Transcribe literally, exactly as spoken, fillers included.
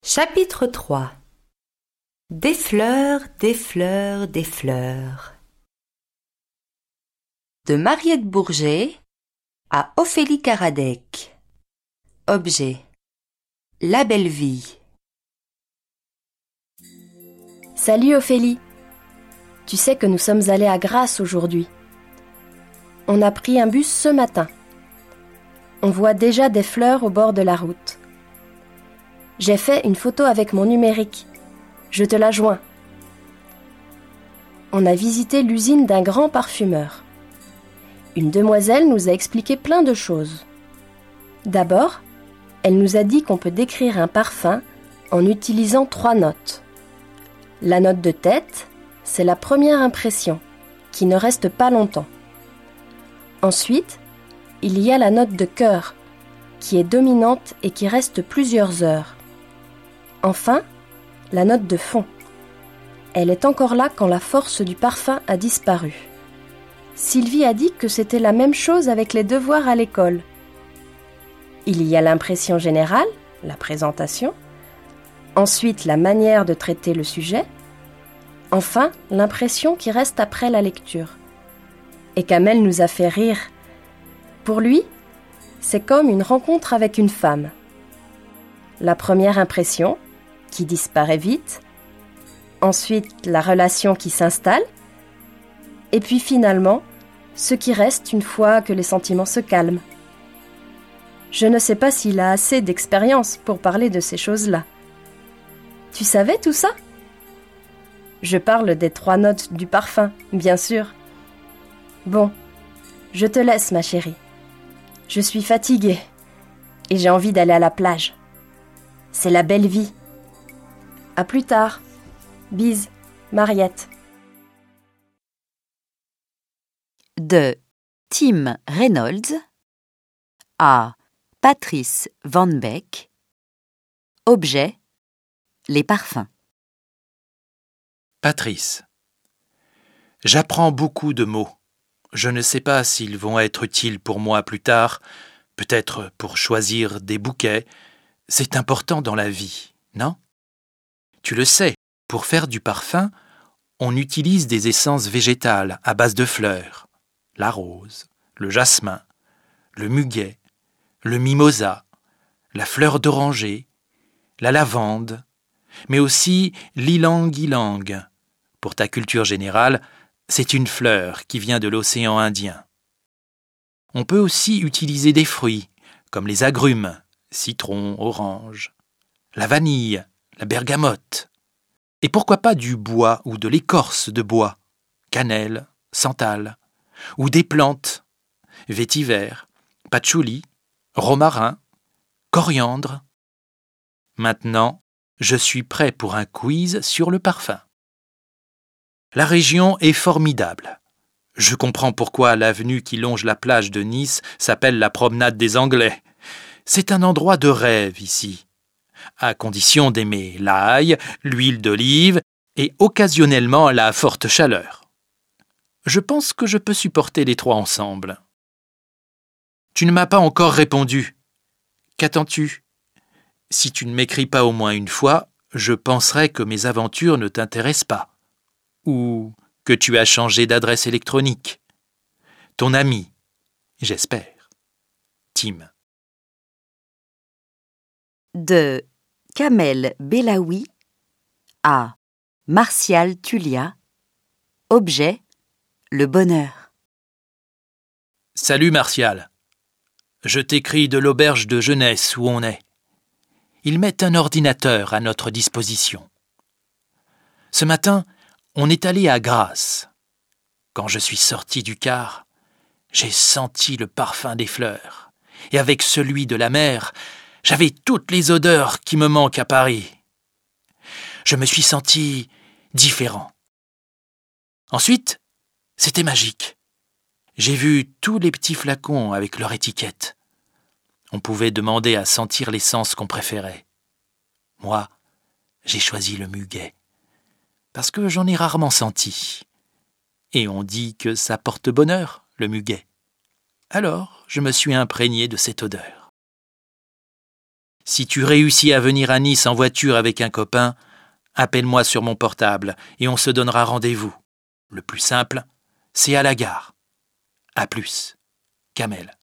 Chapitre trois. Des fleurs, des fleurs, des fleurs. De Mariette Bourget à Ophélie Karadec. Objet: la belle vie. Salut Ophélie. Tu sais que nous sommes allés à Grasse aujourd'hui. On a pris un bus ce matin. On voit déjà des fleurs au bord de la route. J'ai fait une photo avec mon numérique. Je te la joins. On a visité l'usine d'un grand parfumeur. Une demoiselle nous a expliqué plein de choses. D'abord, elle nous a dit qu'on peut décrire un parfum en utilisant trois notes. La note de tête, c'est la première impression, qui ne reste pas longtemps. Ensuite, il y a la note de cœur, qui est dominante et qui reste plusieurs heures. Enfin, la note de fond. Elle est encore là quand la force du parfum a disparu. Sylvie a dit que c'était la même chose avec les devoirs à l'école. Il y a l'impression générale, la présentation, ensuite la manière de traiter le sujet, enfin l'impression qui reste après la lecture. Et Kamel nous a fait rire. Pour lui, c'est comme une rencontre avec une femme. La première impression, qui disparaît vite, ensuite la relation qui s'installe, et puis finalement, ce qui reste une fois que les sentiments se calment. Je ne sais pas s'il a assez d'expérience pour parler de ces choses-là. Tu savais tout ça ? Je parle des trois notes du parfum, bien sûr. Bon, je te laisse, ma chérie. Je suis fatiguée et j'ai envie d'aller à la plage. C'est la belle vie. À plus tard. Bise, Mariette. De Tim Reynolds à Patrice Van Beek. Objet: les parfums. Patrice. J'apprends beaucoup de mots. Je ne sais pas s'ils vont être utiles pour moi plus tard, peut-être pour choisir des bouquets. C'est important dans la vie, non ? Tu le sais, pour faire du parfum, on utilise des essences végétales à base de fleurs. La rose, le jasmin, le muguet, le mimosa, la fleur d'oranger, la lavande, mais aussi l'ilang-ilang. Pour ta culture générale, c'est une fleur qui vient de l'océan Indien. On peut aussi utiliser des fruits, comme les agrumes, citron, orange, la vanille, la bergamote. Et pourquoi pas du bois ou de l'écorce de bois, cannelle, santal, ou des plantes, vétiver, patchouli, romarin, coriandre. Maintenant, je suis prêt pour un quiz sur le parfum. La région est formidable. Je comprends pourquoi l'avenue qui longe la plage de Nice s'appelle la promenade des Anglais. C'est un endroit de rêve ici, à condition d'aimer l'ail, l'huile d'olive et occasionnellement la forte chaleur. Je pense que je peux supporter les trois ensemble. Tu ne m'as pas encore répondu. Qu'attends-tu ? Si tu ne m'écris pas au moins une fois, je penserai que mes aventures ne t'intéressent pas. Ou que tu as changé d'adresse électronique. Ton ami, j'espère. Tim. De Kamel Belaoui à Martial Tulia. Objet: le bonheur. Salut Martial. Je t'écris de l'auberge de jeunesse où on est. Ils mettent un ordinateur à notre disposition. Ce matin, on est allé à Grasse. Quand je suis sorti du car, j'ai senti le parfum des fleurs. Et avec celui de la mer, j'avais toutes les odeurs qui me manquent à Paris. Je me suis senti différent. Ensuite, c'était magique. J'ai vu tous les petits flacons avec leur étiquette. On pouvait demander à sentir l'essence qu'on préférait. Moi, j'ai choisi le muguet, parce que j'en ai rarement senti. Et on dit que ça porte bonheur, le muguet. Alors, je me suis imprégné de cette odeur. Si tu réussis à venir à Nice en voiture avec un copain, appelle-moi sur mon portable et on se donnera rendez-vous. Le plus simple, c'est à la gare. À plus. Kamel.